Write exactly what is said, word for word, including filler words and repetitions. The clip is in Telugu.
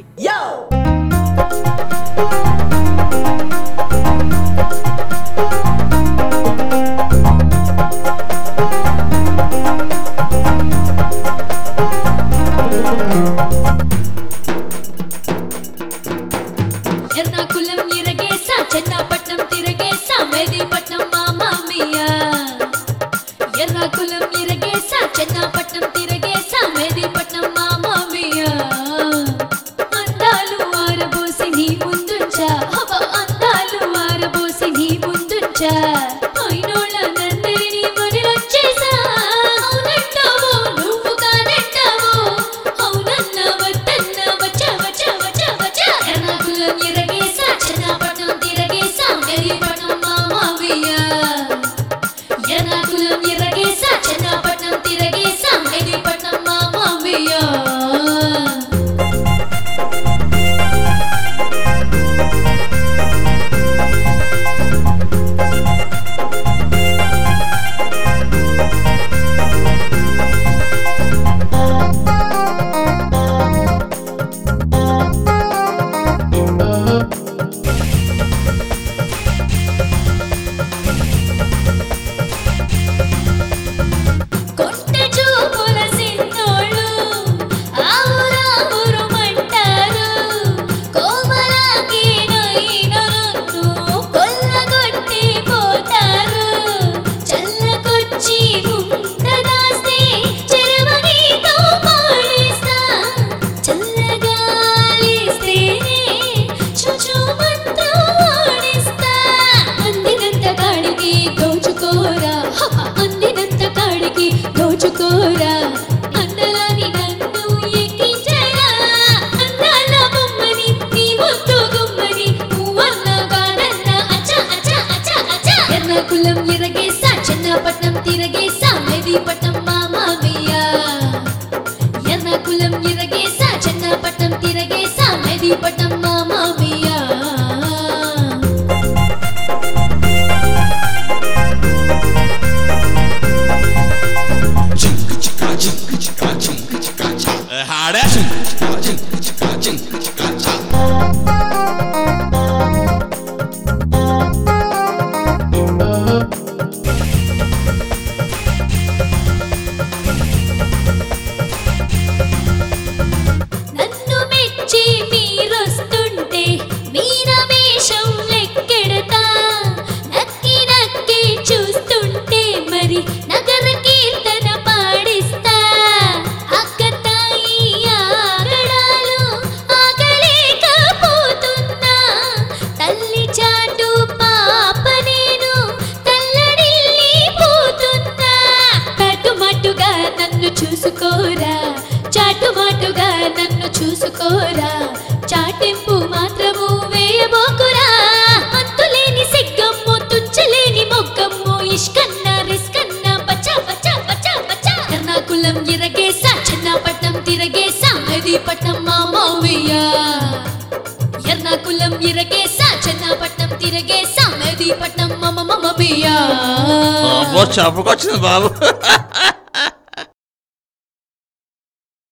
Yo! ఎర్నాకులం ఇరగేసా చెన్నాపట్నం తిరగేసా మెహదీపట్నం మామా మియా ఎర్నాకులం ఇరగేసా చెన్నాపట్నం తిరగేసా మెహదీపట్నం మామా మియా అందాలు ఆరబోసి నీ ముందుంచా హవ అందాలు ఆరబోసి నీ ముందుంచా అయినోళ్ళందరినీ వదిలొచ్చేసా అవునంటావో నువ్వు కాదంటావో అవునన్న వద్దన్న వచ్చా వచ్చా వచ్చా వచ్చా ఎర్నాకులం ఇరగేసా చెన్నాపట్నం తిరగేసా మెహదీపట్నం మామా మియా ఎర్నాకులం ఇరగేసా చెన్నాపట్నం తిరగేసా మెహదీపట్నం మామా మియా కొంట చూపుల సిన్నోళ్ళు ఆవురా ఊరుమంటారు కోమలాకి నొయ్యినొన్ను కొల్లగొట్టి పోతారు చల్లకొచ్చి ముందదాస్తే చెరవనీతో పాడేస్తా చల్లగాలిస్తేనే చుచు మంత్రం ఆడిస్తా అందినంత కాడికి దోచుకోరా హహ, అందినంత కాడికి దోచుకోరా అందలాని నన్ను ఎక్కించరా అందాల బొమ్మని నీ ముద్దు గుమ్మని నువ్వన్న కాదన్న అచ్చా అచ్చా అచ్చా అచ్చా ఎర్నాకులం ఇరగేసా చెన్నాపట్నం తిరగేసా మెహదీపట్నం మామా మియా ఎర్నాకులం ఇరగేసా చెన్నాపట్నం తిరగేసా మెహదీపట్నం మామా మియా Harder. నన్ను మెచ్చి మీరొస్తుంటే మీర వేషం లెక్కెడతా నక్కి నక్కి చూస్తుంటే మరి నగర కీర్తన పాడిస్తా అక్కతాయి ఆగడాలు ఆగలేకపోతున్నా తల్లి చాటు పాప నేను తల్లడిల్లిపోతున్నా కట్టుమట్టుగా నన్ను చూసుకోరా చాటుమాటుగా నన్ను చూసుకోరా చాటింపు మాత్రము వేయబోకురా అంతులేని సిగ్గమ్ము తుంచలేని మొగ్గమ్ము ఇష్కన్న రిస్కన్న బచ్చా బచ్చా బచ్చా బచ్చా ఎర్నాకులం ఇరగేసా చెన్నాపట్నం తిరగేసా మెహదీపట్నం మామా మియా ఎర్నాకులం ఇరగేసా చెన్నాపట్నం తిరగేసా మెహదీపట్నం మామా మియా చెప్పుకొచ్చింది బాబు.